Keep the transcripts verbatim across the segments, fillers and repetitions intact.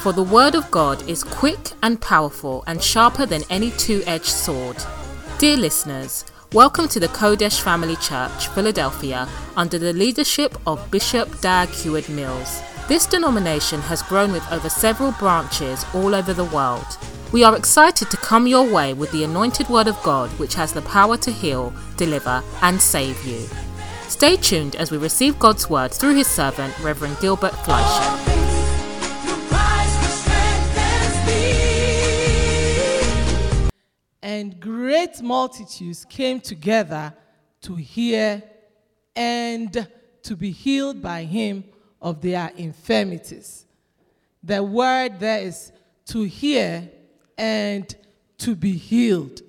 For the word of God is quick and powerful and sharper than any two-edged sword. Dear listeners, welcome to the Kodesh Family Church, Philadelphia, under the leadership of Bishop Dag Heward-Mills. This denomination has grown with over several branches all over the world. We are excited to come your way with the anointed word of God, which has the power to heal, deliver, and save you. Stay tuned as we receive God's word through his servant, Reverend Gilbert Fleischer. And great multitudes came together to hear and to be healed by him of their infirmities. The word there is to hear and to be healed.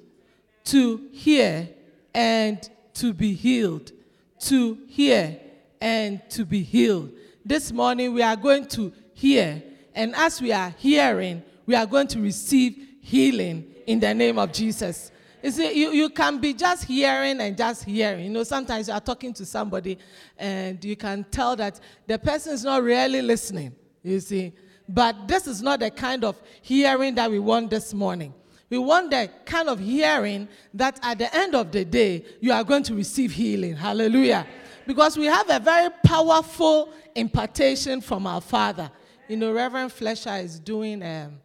To hear and to be healed. To hear and to be healed. This morning we are going to hear, and as we are hearing, we are going to receive healing in the name of Jesus. You see, you, you can be just hearing and just hearing. You know, sometimes you are talking to somebody and you can tell that the person is not really listening, you see. But this is not the kind of hearing that we want this morning. We want the kind of hearing that at the end of the day, you are going to receive healing. Hallelujah. Because we have a very powerful impartation from our Father. You know, Reverend Fleischer is doing um,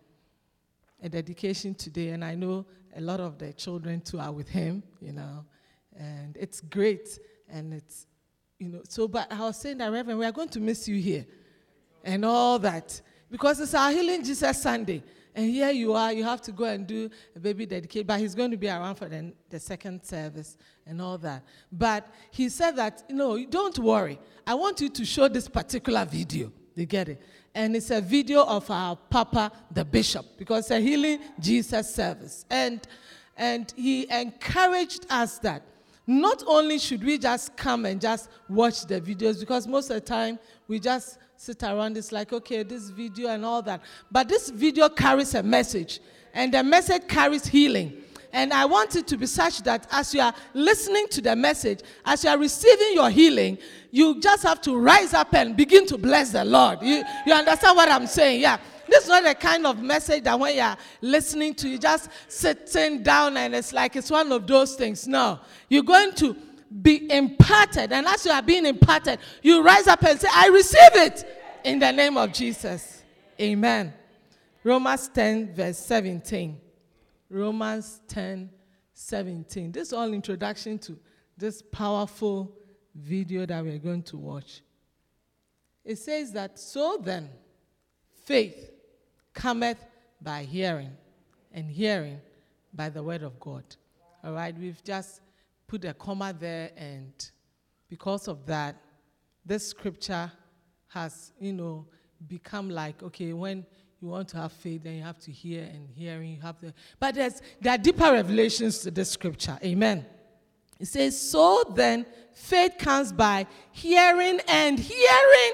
a dedication today, and I know a lot of the children too are with him, you know, and it's great, and it's, you know, so, but I was saying that, Reverend, we are going to miss you here, and all that, because it's our Healing Jesus Sunday, and here you are, you have to go and do a baby dedication, but he's going to be around for the, the second service, and all that, but he said that, you know, don't worry, I want you to show this particular video, you get it? And it's a video of our Papa, the Bishop, because it's a Healing Jesus service. And, and he encouraged us that not only should we just come and just watch the videos, because most of the time we just sit around, it's like, okay, this video and all that. But this video carries a message, and the message carries healing. And I want it to be such that as you are listening to the message, as you are receiving your healing, you just have to rise up and begin to bless the Lord. You, you understand what I'm saying? Yeah. This is not the kind of message that when you are listening to, you just sitting down and it's like it's one of those things. No. You're going to be imparted. And as you are being imparted, you rise up and say, I receive it in the name of Jesus. Amen. Romans ten, verse seventeen. Romans ten, seventeen. This is all introduction to this powerful video that we're going to watch. It says that, so then, faith cometh by hearing, and hearing by the word of God. All right, we've just put a comma there, and because of that, this scripture has, you know, become like, okay, when you want to have faith, then you have to hear, and hearing, you have to. But there's, there are deeper revelations to this scripture. Amen. It says, so then, faith comes by hearing and hearing.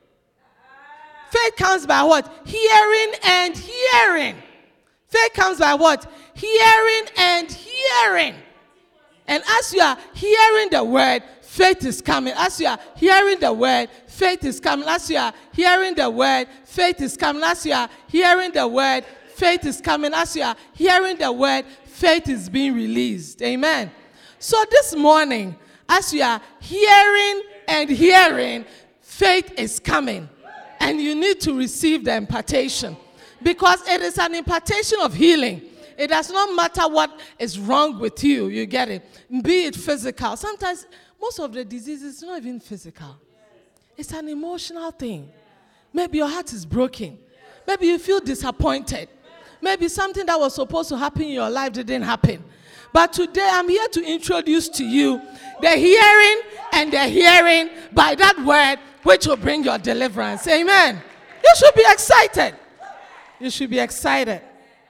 Faith comes by what? Hearing and hearing. Faith comes by what? Hearing and hearing. And as you are hearing the word, faith is coming. As you are hearing the word, faith is coming. As you are hearing the word, faith is coming. As you are hearing the word, faith is coming. As you are hearing the word, faith is being released. Amen. So this morning, as you are hearing and hearing, faith is coming. And you need to receive the impartation. Because it is an impartation of healing. It does not matter what is wrong with you. You get it? Be it physical. Sometimes, most of the diseases is not even physical. It's an emotional thing. Maybe your heart is broken. Maybe you feel disappointed. Maybe something that was supposed to happen in your life didn't happen. But today I'm here to introduce to you the hearing and the hearing by that word which will bring your deliverance. Amen. You should be excited. You should be excited.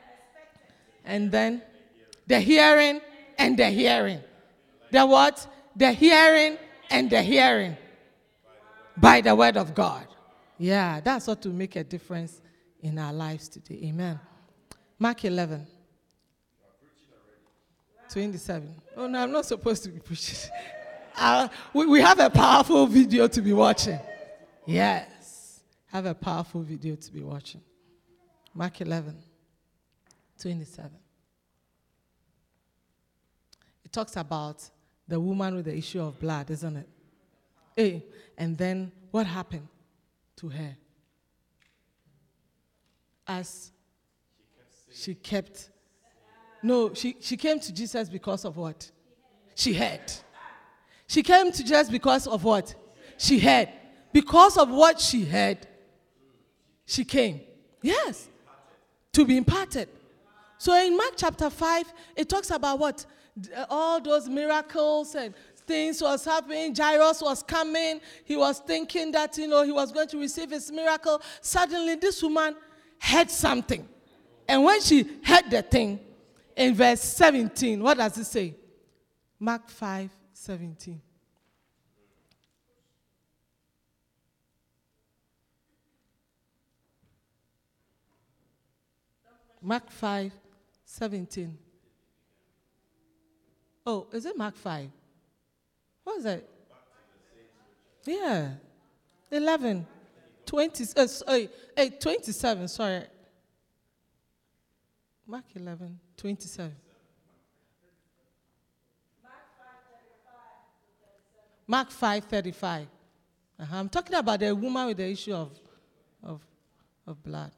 And then the hearing and the hearing. The what? The hearing and the hearing by the word of God. Yeah, that's what will make a difference in our lives today. Amen. Mark eleven. twenty-seven. Oh, no, I'm not supposed to be preaching. Uh, we, we have a powerful video to be watching. Yes. Have a powerful video to be watching. Mark eleven, twenty-seven. It talks about the woman with the issue of blood, isn't it? Hey, and then what happened to her? As she kept, no, she, she came to Jesus because of what? She heard. She came to Jesus because of what? She heard. Because of what she heard, she came. Yes. To be imparted. So in Mark chapter five, it talks about what? All those miracles and things was happening. Jairus was coming. He was thinking that, you know, he was going to receive his miracle. Suddenly, this woman heard something. And when she heard the thing, in verse seventeen, what does it say? Mark five, seventeen. Mark five, seventeen. Oh, is it Mark five? What is it? Yeah. eleven. twenty, uh, sorry, uh, twenty-seven, sorry. Mark eleven, twenty-seven. Mark five, thirty-five. Uh-huh. I'm talking about the woman with the issue of, of, of blood.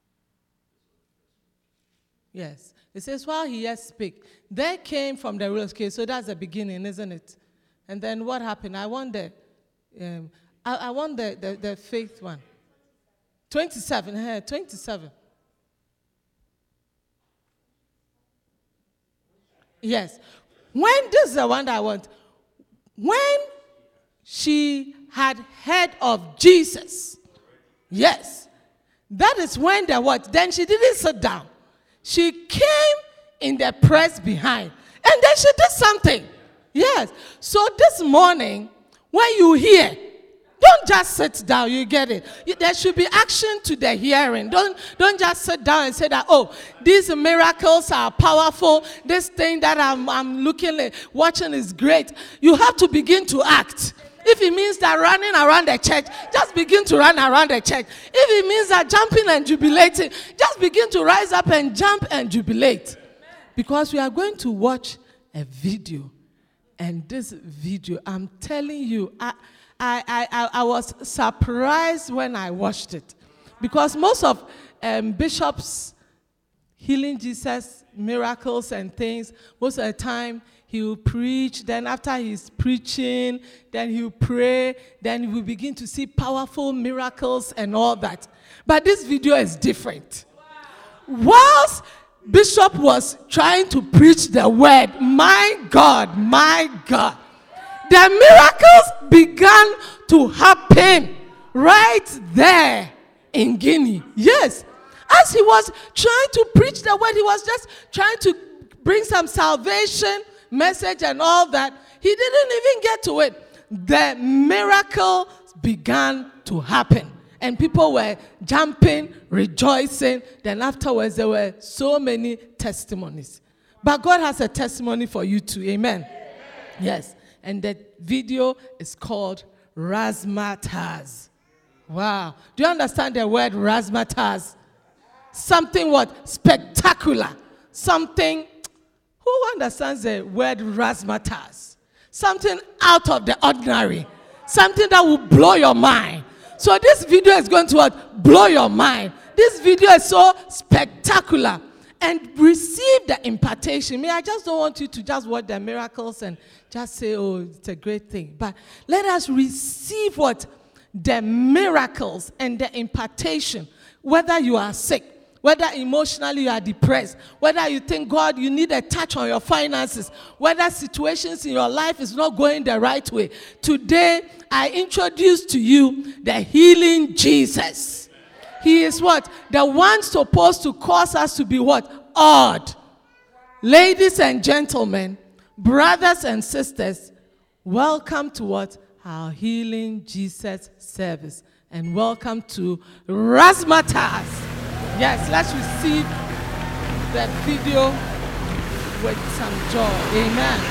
Yes. It says, while he yet spake, there came from the rulers. Okay, so that's the beginning, isn't it? And then what happened? I want the, um, I, I want the, the, the faith one. twenty-seven, here, twenty-seven. Yes. When, this is the one that I want. When she had heard of Jesus, yes, that is when the what? Then she didn't sit down. She came in the press behind. And then she did something. Yes. So this morning, when you hear, don't just sit down, you get it. There should be action to the hearing. Don't, don't just sit down and say that, oh, these miracles are powerful. This thing that I'm, I'm looking at, watching is great. You have to begin to act. If it means that running around the church, just begin to run around the church. If it means that jumping and jubilating, just begin to rise up and jump and jubilate. Because we are going to watch a video. And this video, I'm telling you, I, I, I, I was surprised when I watched it. Because most of um, Bishop's Healing Jesus miracles and things, most of the time, he will preach, then after he's preaching, then he will pray, then he will begin to see powerful miracles and all that. But this video is different. Whilst Bishop was trying to preach the word, my God, my God, the miracles began to happen right there in Guinea. Yes. As he was trying to preach the word, he was just trying to bring some salvation message and all that. He didn't even get to it. The miracle began to happen. And people were jumping, rejoicing. Then afterwards, there were so many testimonies. But God has a testimony for you too. Amen. Amen. Yes. And the video is called Razzmatazz. Wow. Do you understand the word Razzmatazz? Something what? Spectacular. Something. Who understands the word Razzmatazz? Something out of the ordinary. Something that will blow your mind. So this video is going to what? Blow your mind. This video is so spectacular. And receive the impartation. Me, I just don't want you to just watch the miracles and just say, oh, it's a great thing. But let us receive what? The miracles and the impartation. Whether you are sick, whether emotionally you are depressed, whether you think, God, you need a touch on your finances, whether situations in your life is not going the right way. Today, I introduce to you the healing Jesus. He is what? The one supposed to cause us to be what? Awed. Ladies and gentlemen, brothers and sisters, welcome to what? Our Healing Jesus service. And welcome to Razzmatazz. Yes, let's receive that video with some joy. Amen.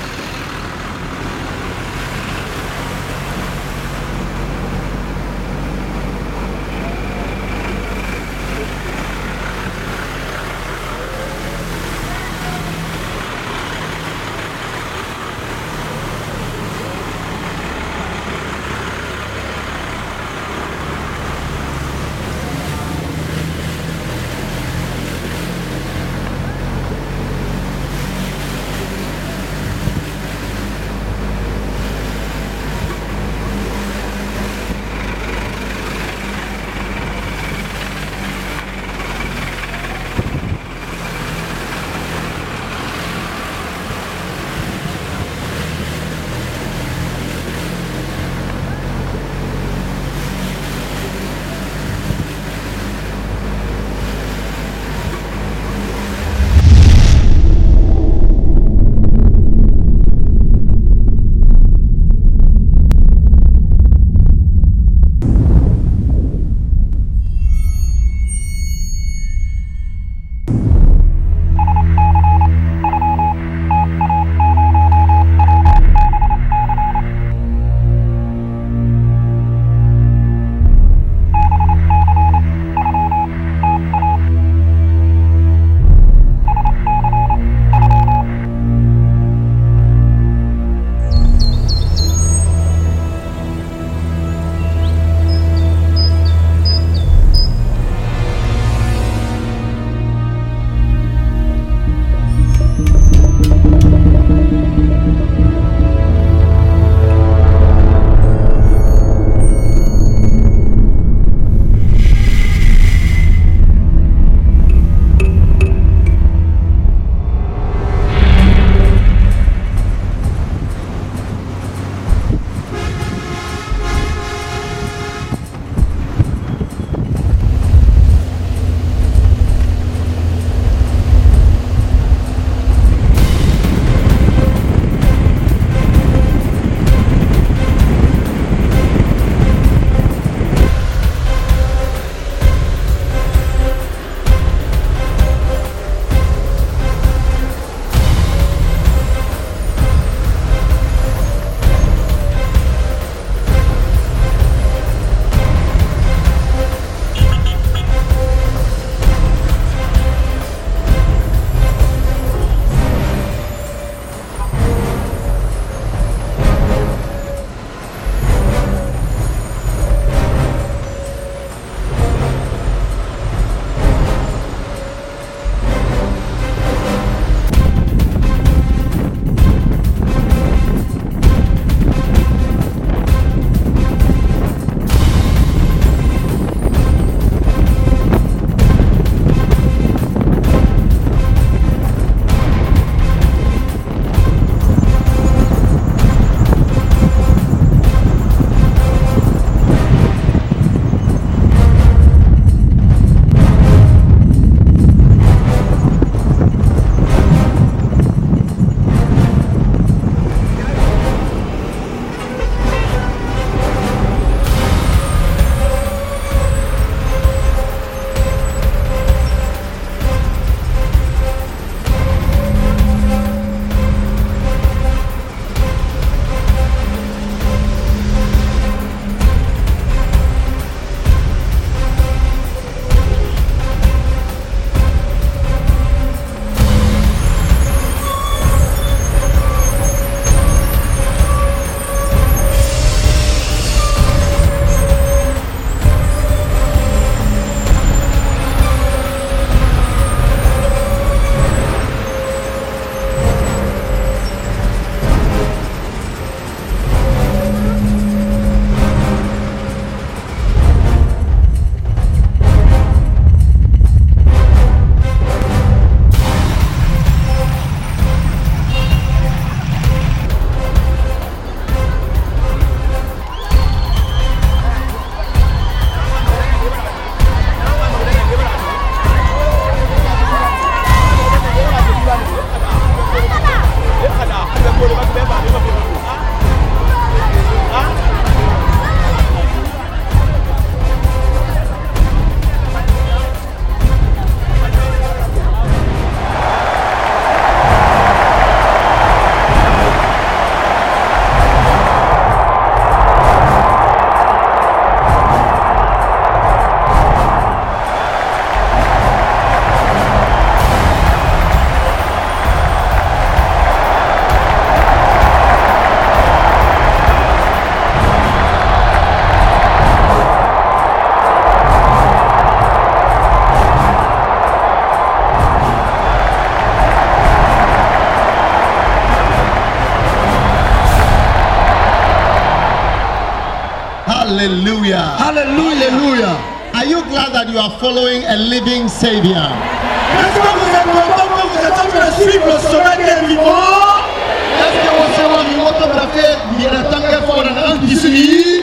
Hallelujah. Hallelujah. Hallelujah. Are you glad that you are following a living Savior? Est-ce que vous êtes content que vous êtes en train de suivre le sommet des vivants? Est-ce que vous savez que votre frère il est fort en ici?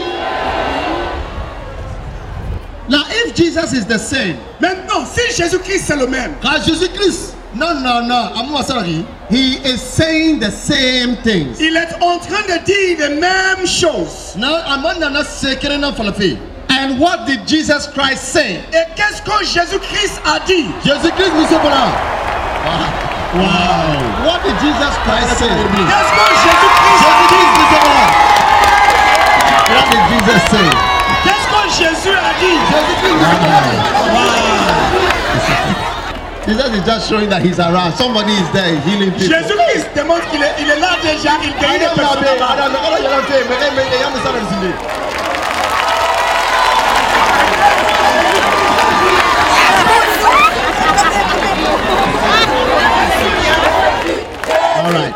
Now, if Jesus is the same, Maintenant, si Jésus-Christ c'est le même, car Jésus-Christ, non, non, non, I'm sorry, he is saying the same things. il est en train de dire les mêmes choses. Now, I'm not saying that for the faith. And what did Jesus Christ say? Et qu'est-ce que Jésus-Christ a dit? Jésus-Christ, monsieur Bola. Wow. Wow. What did Jesus Christ say? Qu'est-ce que Jésus-Christ a dit? Jésus-Christ, monsieur Bola. What did Jesus say? Qu'est-ce que Jésus a dit? Jésus-Christ, monsieur Bola. Wow. Jesus is just showing that he's around. Somebody is there healing people. Jésus-Christ démontre qu'il est, il est là déjà, il guérit les personnes. All right.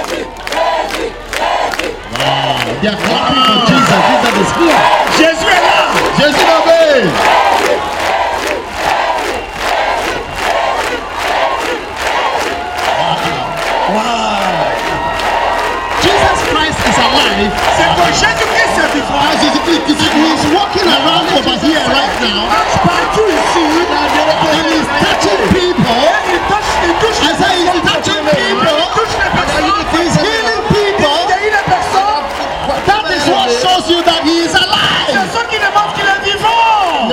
Wow. They are clapping for Jesus. Jesus is here. Jésus est là. Jésus obey. Wow. Jesus Christ is alive. C'est que Jésus-Christ est vivant. As he is walking around over here right now. Partout ici. And he's touching people. Il touche, il touche. I say he's touching people. He's healing people. That is what shows you that he is alive. C'est ce qui démontre qu'il est vivant.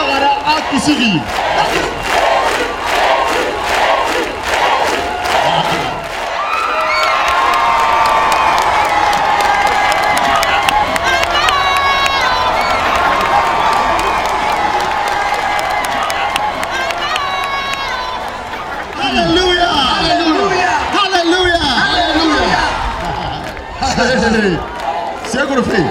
Hallelujah. Hallelujah. Hallelujah. Hallelujah. C'est quoi le fait?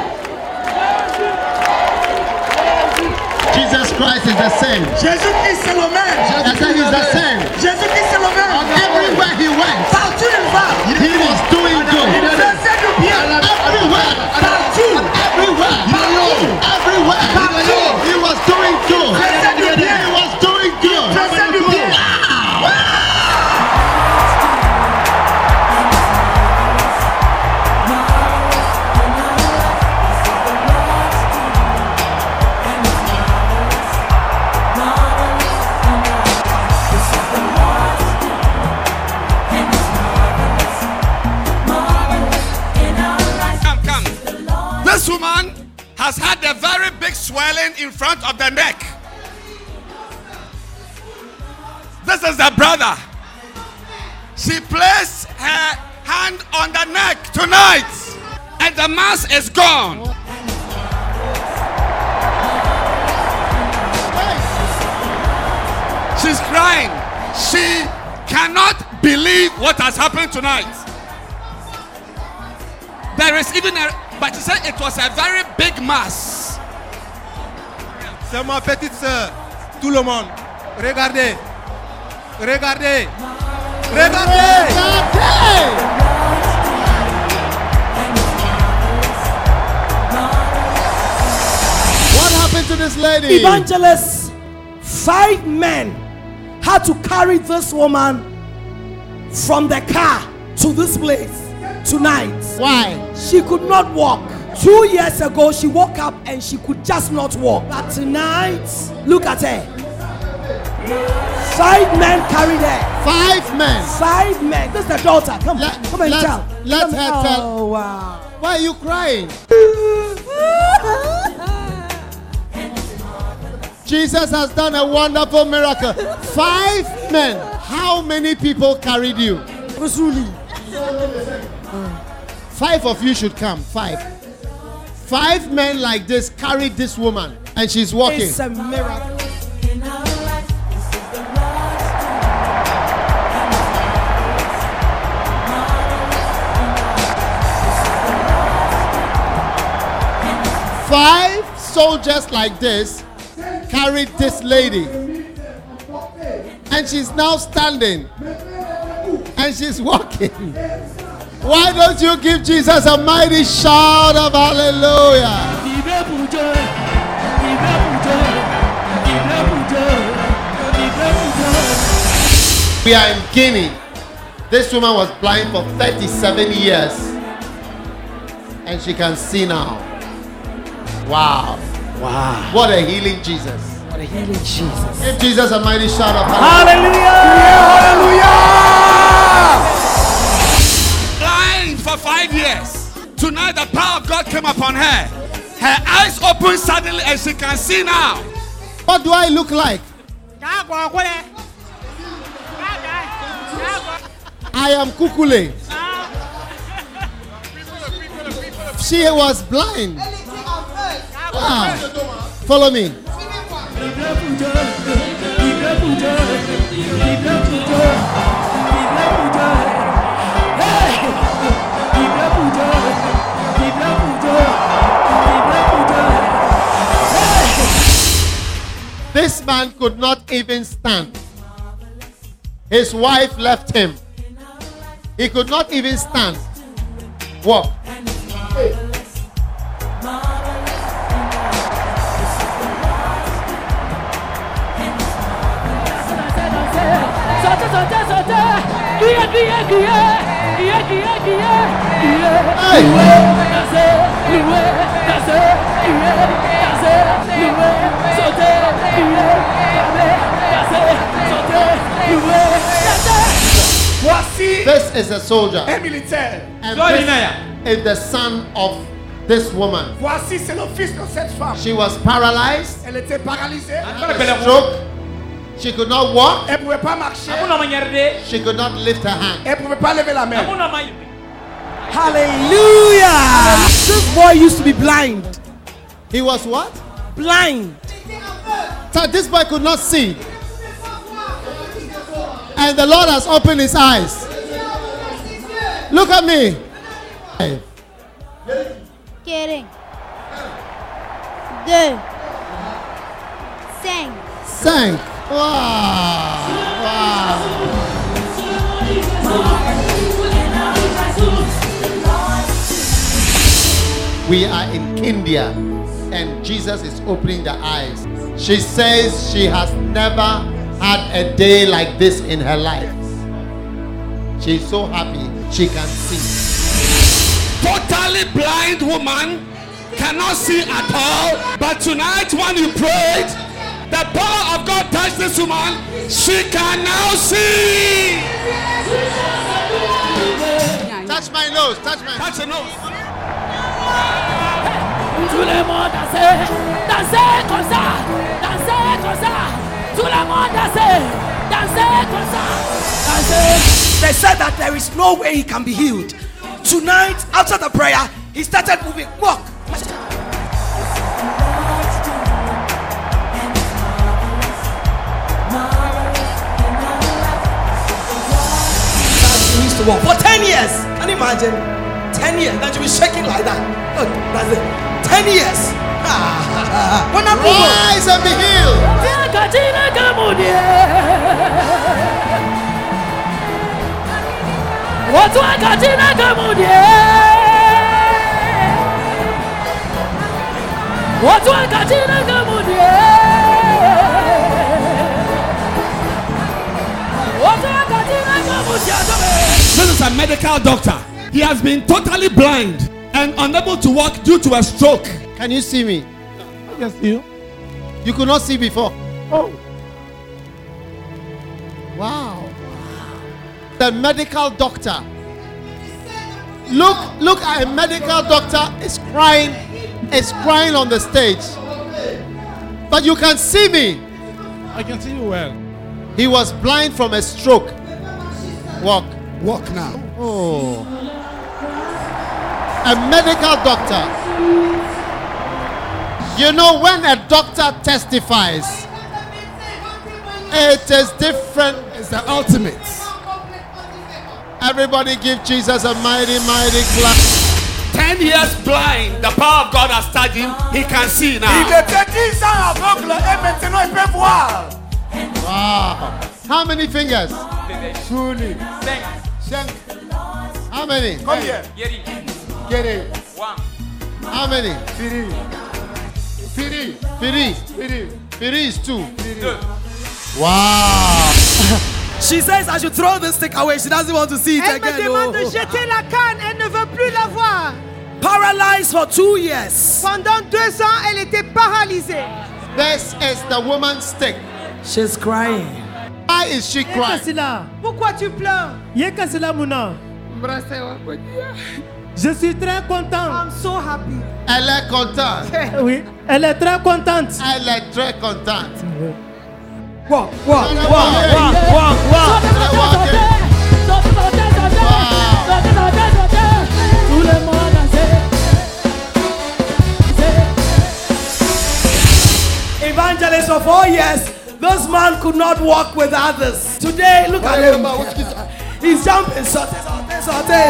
Jesus Christ is the same. Jésus-Christ c'est le même. I said he's the same. Jésus-Christ c'est le même. Everywhere he went, Partout il va. he was doing Il good. faisait du bien. Everywhere. Partout. Everywhere. Everywhere. He was doing good. Faisait du bien. He was doing good. Faisait du bien. This woman has had a very big swelling in front of the neck. This is the brother. She placed her hand on the neck tonight, and the mass is gone. She's crying. She cannot believe what has happened tonight. There is even a, but she said it was a very big mass. C'est ma petite sœur. Tout le monde. Regardez. Regardez. Regardez. What happened to this lady? Evangelists, five men had to carry this woman from the car to this place tonight. Why? She could not walk. Two years ago, she woke up and she could just not walk. But tonight, look at her. Five men carried her. Five men. Five men. This is the daughter. Come, Let- come and let- tell. let Come- her tell. Oh wow. Why are you crying? Jesus has done a wonderful miracle. Five men. How many people carried you? Truly. Five of you should come. Five. Five men like this carried this woman, and she's walking. It's a miracle. Five soldiers like this carried this lady, and she's now standing, and she's walking. Why don't you give Jesus a mighty shout of hallelujah? We are in Guinea. This woman was blind for thirty-seven years. And she can see now. Wow. Wow. What a healing Jesus. What a healing Jesus. Give Jesus a mighty shout of Hallelujah. Hallelujah. Blind for five years. Tonight the power of God came upon her. Her eyes opened suddenly and she can see now. What do I look like? I am Kukule. She was blind. Wow. Follow me. This man could not even stand. His wife left him. He could not even stand. Walk. This is a soldier. And this is the son of this woman. Voici, c'est le fils de cette femme. She was paralyzed. Elle était paralysée. Stroke. She could not walk. Elle pouvait pas marcher. She could not lift her hand. Elle pouvait pas lever la main. Hallelujah. This boy used to be blind. He was what? Blind. So this boy could not see. And the Lord has opened his eyes. Look at me. Querem. Deux. Cinq. Cinq. Wow. Wow. We are in India and Jesus is opening the eyes. She says she has never had a day like this in her life. She's so happy she can see. Totally blind woman, cannot see at all. But tonight when you prayed, the power of God touched this woman. She can now see. Touch my nose, touch my Touch the nose. Tout le monde dansait, dansait comme ça, dansait comme ça. Tout le monde dansait, dansait comme ça, dansait. They said that there is no way he can be healed. Tonight, after the prayer, he started moving. Walk. He used to walk for ten years. Can you imagine? ten years. That you be shaking like that. Look, that's it. ten years. When I'm rise and be healed. Watu akatina kamudie. Watu akatina kamudie. Watu akatina kamudie. This is a medical doctor. He has been totally blind and unable to walk due to a stroke. Can you see me? I can see you. You could not see before. Oh. Wow. The medical doctor. Look, look at a medical doctor is crying, is crying on the stage. But you can see me. I can see you well. He was blind from a stroke. Walk. Walk now. Oh. A medical doctor. You know, when a doctor testifies, it is different. It's the ultimate. Everybody give Jesus a mighty, mighty clap. Ten years blind, the power of God has touched him. He can see now. Il était dix ans aveugle et maintenant il peut voir. Wow. How many fingers? Truly. Cinq. How many? Combien? Get it. One. How many? Fini. Fini. Firi. Fini. Firi is two. Deux. Wow. She says I should throw this stick away. She doesn't want to see it Elle again. me demande Oh. de jeter la canne. Elle ne veut plus la voir. Paralyzed for two years. Pendant deux ans, elle était paralysée. This is the woman's stick. She's crying. Why is she crying? Pourquoi tu pleures? Je suis très content. I'm so happy. Elle est contente. Oui, elle est très contente. Elle est très contente. Walk, walk, walk, walk, walk, walk. Tout le monde Evangelist for four years, this man could not walk with others. Today, look at him. He's jumping, sauté, sauté, sauté.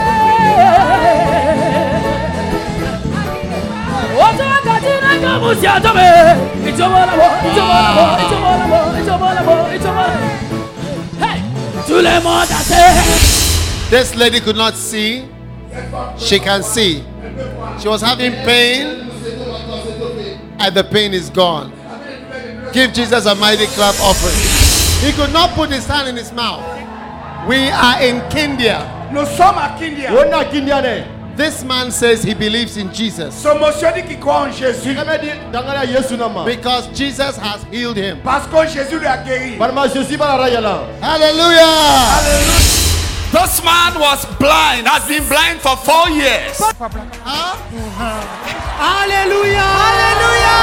This lady could not see. She can see. She was having pain, and the pain is gone. Give Jesus a mighty clap offering. He could not put his hand in his mouth. We are in Kindia. Nous sommes à Kindia. This man says he believes in Jesus Ce monsieur dit qu'il croit en Jésus because Jesus has healed him. parce que Jésus lui a guéri. Hallelujah! This man was blind, has been blind for four years. Huh? Alléluia! Alléluia!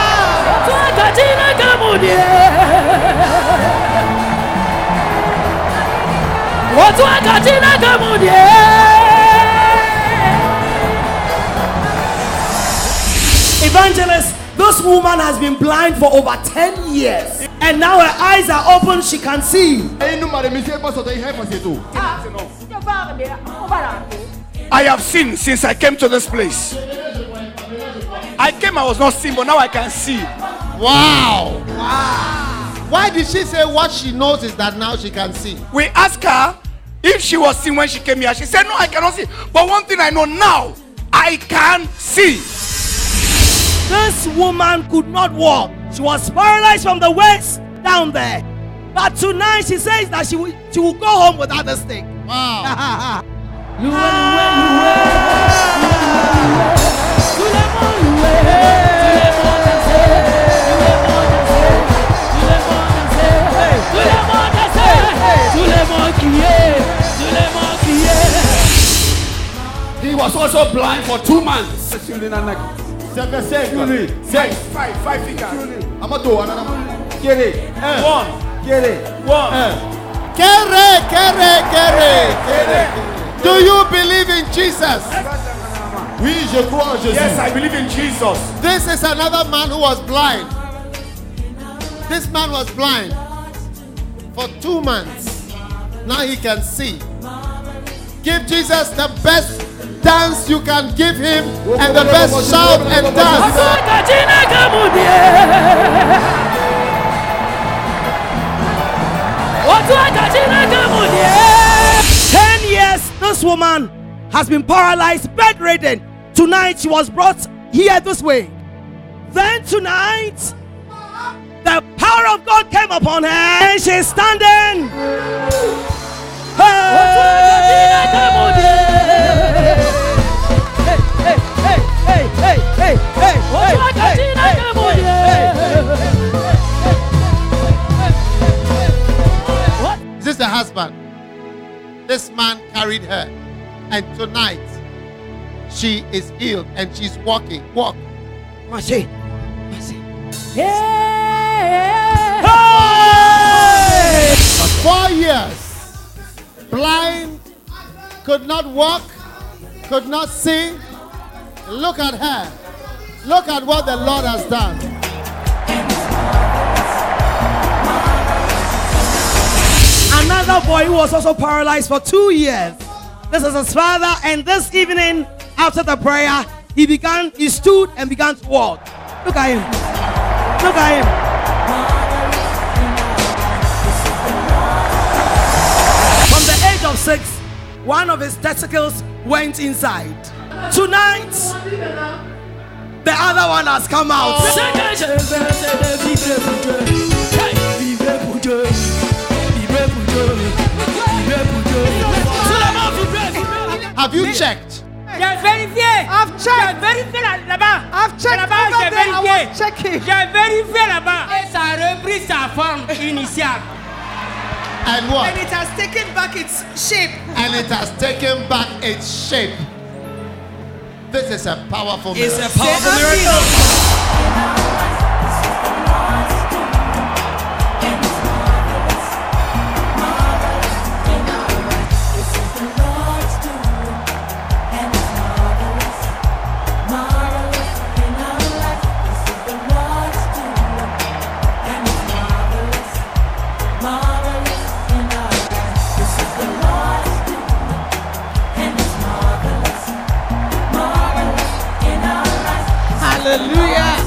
Evangelist, this woman has been blind for over ten years. And now her eyes are open, she can see. I have seen since I came to this place. I came, I was not seeing, but now I can see. Wow! Wow! Why did she say what she knows is that now she can see? We asked her if she was seeing when she came here. She said, no, I cannot see. But one thing I know now, I can see. This woman could not walk. She was paralyzed from the waist down there. But tonight she says that she will, she will go home without this thing. Wow! You He was also blind for two months. Five, five, five fingers. One, one. Kere, kere, kere, kere. Do you believe in Jesus? Oui, je crois en Jésus. Yes, I believe in Jesus. This is another man who was blind. This man was blind for two months. Now he can see. Give Jesus the best dance you can give him and the best shout and dance. Ten years, this woman has been paralyzed, bedridden. Tonight she was brought here this way. Then tonight, the power of God came upon her and she's standing. Hey, hey, hey, hey, hey, hey, hey, hey, Is this the husband? This man carried her, and tonight she is healed and she's walking. Walk. Marche. Four years, blind, could not walk, could not see. Look at her. Look at what the Lord has done. Another boy who was also paralyzed for two years. This is his father, and this evening, after the prayer, he began, he stood and began to walk. Look at him. Look at him. From the age of six, one of his testicles went inside. Tonight, the other one has come out. Have you checked? J'ai vérifié. I've J'ai checked. vérifié là- là-bas. I've checked Là-bas, over j'ai there. I vérifié. was checking. J'ai vérifié là-bas. Et ça a repris sa forme initiale. And what? And it has taken back its shape. And it has taken back its shape. This is a powerful It's miracle. a powerful miracle. Hallelujah.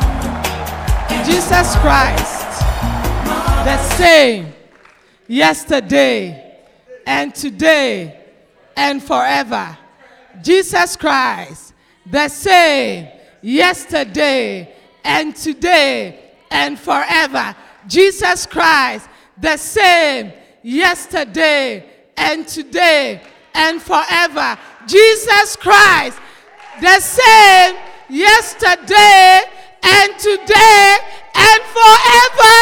Jesus Christ, the same yesterday and today and forever. Jesus Christ, the same yesterday and today and forever. Jesus Christ, the same yesterday and today and forever. Jesus Christ, the same yesterday and today and forever.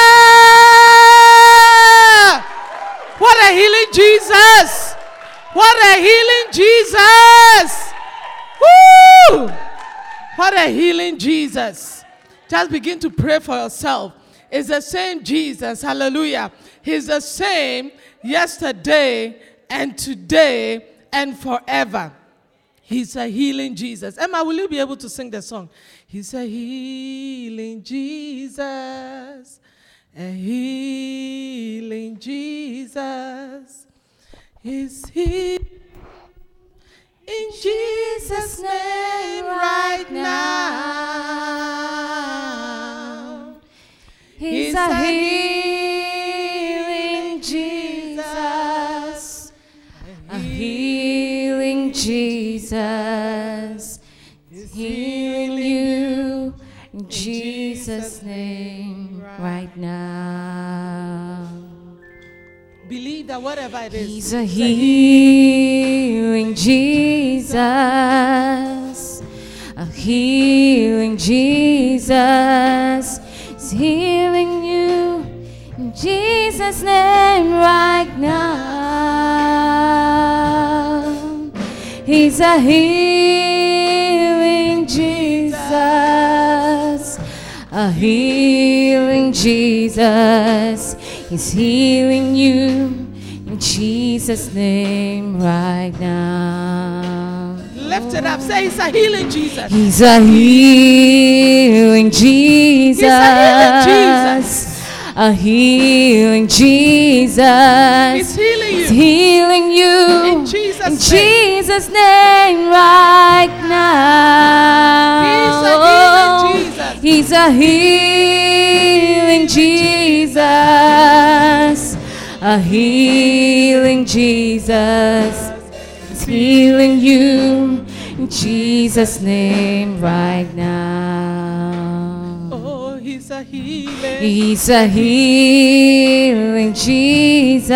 What a healing Jesus. What a healing Jesus. Woo! What a healing Jesus. Just begin to pray for yourself. It's the same Jesus. Hallelujah. He's the same yesterday and today and forever. He's a healing Jesus. Emma, will you be able to sing the song? He's a healing Jesus. A healing Jesus. He's healing in Jesus' name right now. He's a healing Jesus. A healing Jesus. He's healing you in Jesus' name right now. Believe that whatever it is, He's a healing Jesus, a healing Jesus. He's healing you in Jesus' name right now. He's a healing Jesus, a healing Jesus. He's healing you in Jesus' name right now. lift it up. Say he's a healing Jesus. He's a healing Jesus. He's a healing Jesus. A healing Jesus. He's healing you. He's healing you In Jesus' in name. Jesus' name right now. He's a healing Jesus. He's a healing Jesus. A healing Jesus. He's healing you in Jesus' name right now. Oh, he's a healing. He's a healing Jesus.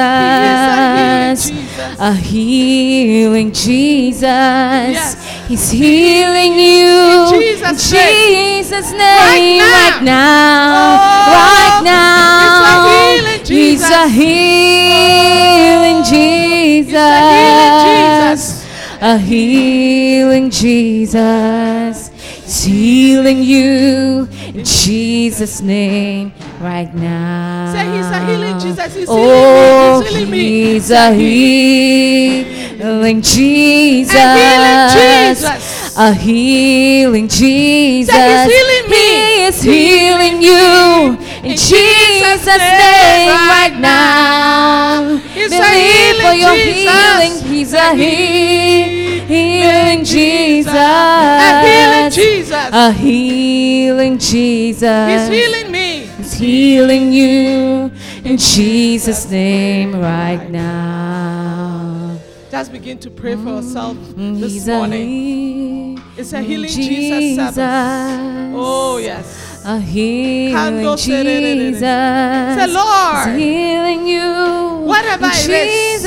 A healing Jesus. Yes. He's healing you In Jesus' in name. Jesus' name Right now. right now. Oh, Right now. he's a healing Jesus. He's a healing Jesus. He's a healing Jesus. A healing Jesus. He's healing you in Jesus' name right now. Say he's a healing Jesus. He's Oh, healing me. He's he's healing me. a healing Jesus. A healing Jesus. A healing Jesus. Say he's healing me. He is healing you in Jesus' name right now. He's a Believe for healing your Jesus. healing. He's a he- healing Jesus. A healing Jesus. A healing Jesus. He's healing me. He's healing you in Jesus' name right now. Just begin to pray for yourself He's this a morning. It's a healing Jesus Jesus. Sabbath. Oh, yes. A healing Candle sererere. Jesus. Say, Lord, He's healing you whatever in it is Jesus'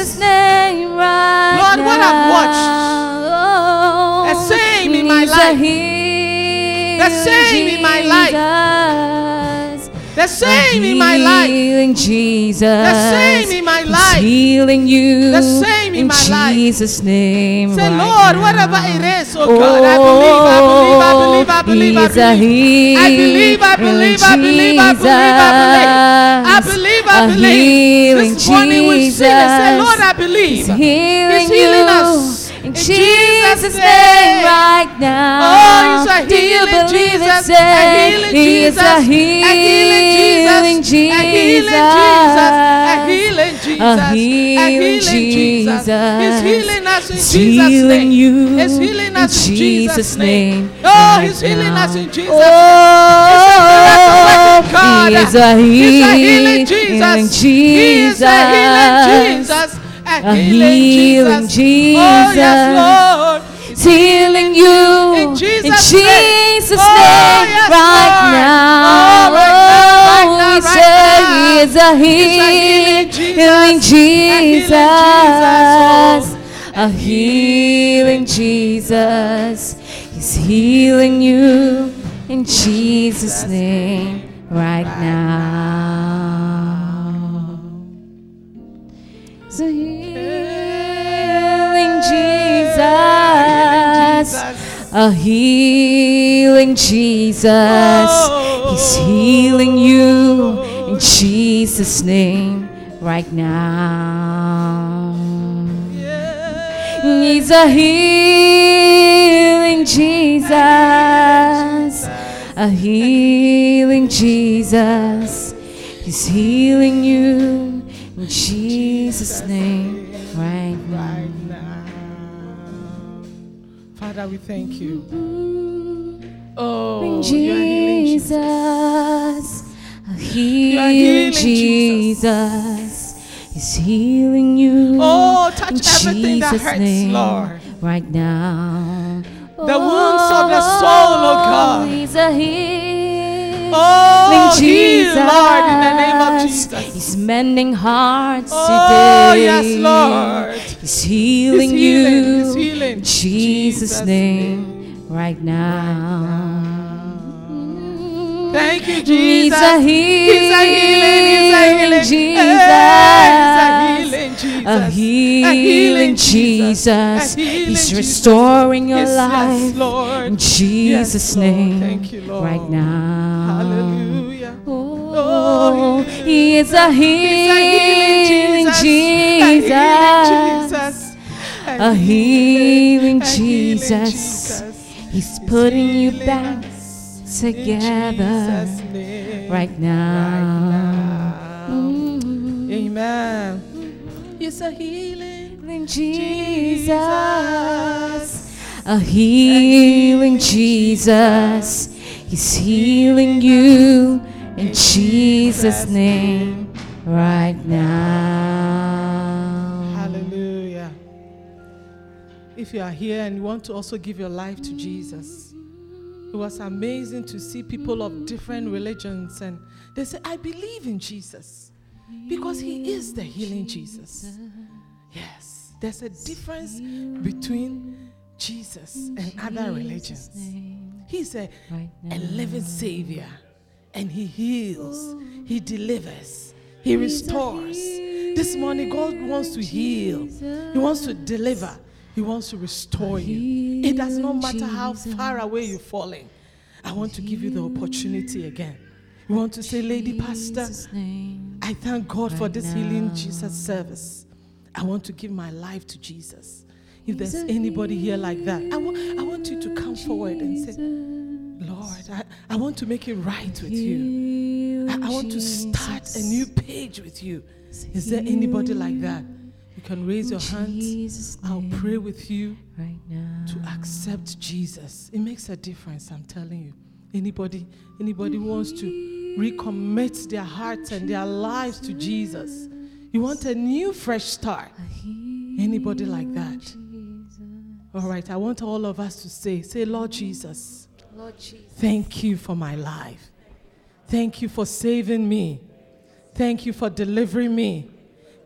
Jesus' name right Lord, now. what I've watched. Oh, The same in my he's a life. healing The same in my life. Jesus. The same A in my life. Healing Jesus. The same in my He's life. healing you. The same in my life. Jesus' name. Say, right Lord, now. whatever it is, oh God, I believe, I believe, I believe, I believe, I He's a believe. I believe, I believe, I believe, I believe, I believe. I believe, I A believe. healing This morning we sing and say, Jesus. Lord, I believe. He's healing He's healing you. us. In Jesus' Jesus' name. name right now. Oh, he's a Do you healing believe Jesus. it? Say, A healing he Jesus. is a healing healing Jesus. Jesus. A healing Jesus. A healing Jesus. A healing Jesus. He's healing us in He's Jesus' healing name. you He's healing us in in Jesus' Jesus' name. name. Oh, right he's healing now. us in Jesus' Oh, name. God. he is a He's a healing healing Jesus. Jesus. He is a healing Jesus. A healing Jesus. Oh, yes, Lord. He's healing you In Jesus' in name. Jesus' Oh, name yes, right Lord. now. Oh, right now, right now, we right say now. he is a healing, healing Jesus. A healing Jesus. He's healing you in Jesus' name right now. It's a healing Jesus. A healing Jesus. He's healing you in Jesus' name right now. He's a healing Jesus. A healing Jesus. He's healing you in Jesus' name right now. Father, we thank you. Oh, In you are healing Jesus, a healing healing Jesus. He's healing you. Oh, touch in everything that Jesus' hurts, name Lord. right now. The wounds of the soul, oh God. He's a healing Oh, heal, Jesus. Lord, in the name of Jesus. He's mending hearts Oh, today. yes, Lord. He's healing, He's healing, you. he's healing. In Jesus', Jesus' name, right now. Thank you, He's Jesus. a healing, He's a healing, he's a healing Jesus. Hey, A healing Jesus. A healing He's Jesus. restoring your Yes, yes, life. Lord. In Jesus' Yes, Lord. name, Thank you, Lord. right now. Hallelujah. Oh, he is a healing Jesus. Jesus. A healing Jesus. A healing A healing Jesus. Jesus. He's putting you healing back together Jesus' name. right now. Mm. Amen. He's a healing Jesus. A healing Jesus. He's healing you in Jesus' name right now. Hallelujah. If you are here and you want to also give your life to Jesus, it was amazing to see people of different religions and they say, I believe in Jesus because he is the healing Jesus. Yes, there's a difference between Jesus and other religions. He's a, a living Savior and he heals, he delivers, he restores. This morning, God wants to heal, he wants to deliver. He wants to restore you. It does not matter how far away you're falling. I want to give you the opportunity again. You want to say, Lady Pastor, I thank God for this healing Jesus service. I want to give my life to Jesus. If there's anybody here like that, I, wa- I want you to come forward and say, Lord, I, I want to make it right with you. I, I want to start a new page with you. Is there anybody like that? You can raise your hands. I'll pray with you right now to accept Jesus. It makes a difference, I'm telling you. Anybody, anybody who wants to recommit their hearts and their lives to Jesus. You want a new fresh start. Anybody like that? All right, I want all of us to say, say, Lord Jesus, Lord Jesus, thank you for my life. Thank you for saving me. Thank you for delivering me.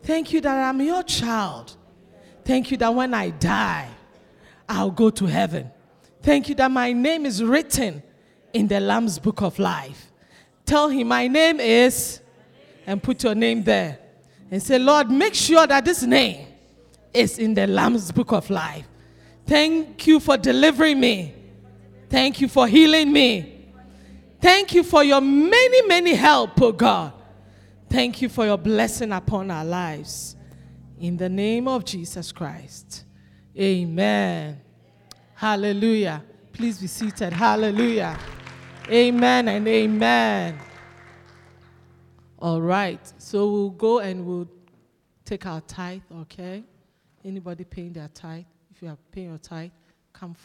Thank you that I'm your child. Thank you that when I die, I'll go to heaven. Thank you that my name is written in the Lamb's Book of Life. Tell him, my name is, and put your name there. And say, Lord, make sure that this name is in the Lamb's Book of Life. Thank you for delivering me. Thank you for healing me. Thank you for your many, many help, oh God. Thank you for your blessing upon our lives. In the name of Jesus Christ. Amen. Hallelujah. Please be seated. Hallelujah. Amen and amen. All right. So we'll go and we'll take our tithe, okay? Anybody paying their tithe? If you are paying your tithe, come forward.